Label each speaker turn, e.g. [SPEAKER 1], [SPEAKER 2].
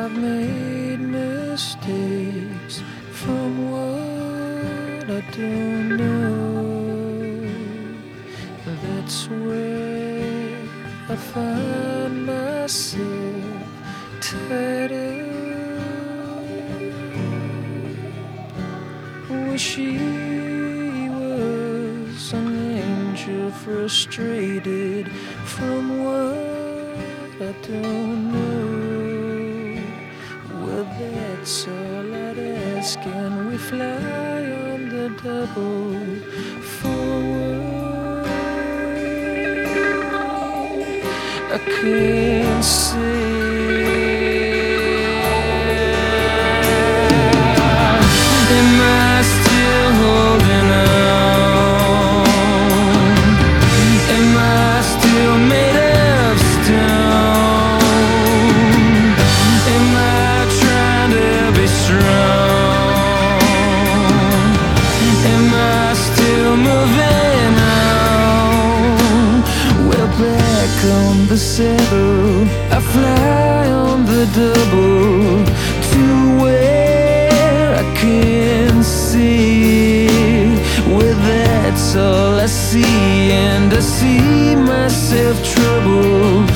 [SPEAKER 1] I've made mistakes from what I don't know. That's where I find myself tied up. Wish she was an angel frustrated from what I don't know. Well, that's all I'd ask. Can we fly on the double forward? I can't say. Am I still holding on? Am I still made of stone? Am I trying to be strong? Am I still moving on? Well, back on the saddle, I fly on the double to where I can see. Well, that's all I see, and I see myself troubled